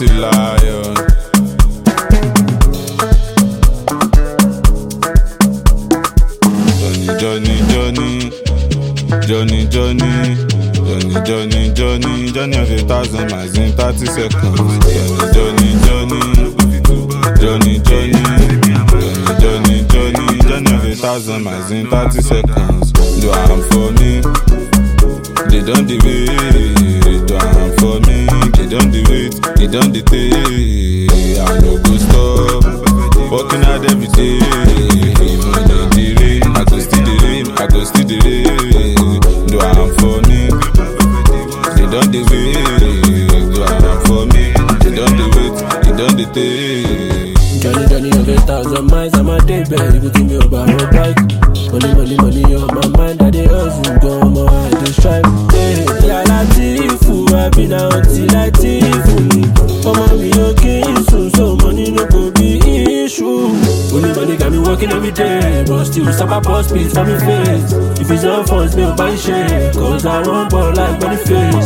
Dirty Lion. Johnny of 1,000 miles in 30 seconds. Johnny of 1,000 miles in 30 seconds. Do I'm for me, they don't the wait. Do I'm for me, they don't the wait. They don't the take. I no go stop, working hard every day. Even in the rain, I go still the rain, I go still the rain. Do I'm for me, they don't the wait. Do I'm for me, they don't the wait. They don't the take. Johnny of 1,000 miles, I'm a day baby, you think me about my bike. Money on my mind, that they hustle, go on my head, they strive. Yeah, Latifu, I been out till Latifu. Come on, be okay, so money no go be issue. Only money got me working every day, but still stop a post speed for me face. If it's on phones, me buy shit, cause I run ball like Boniface.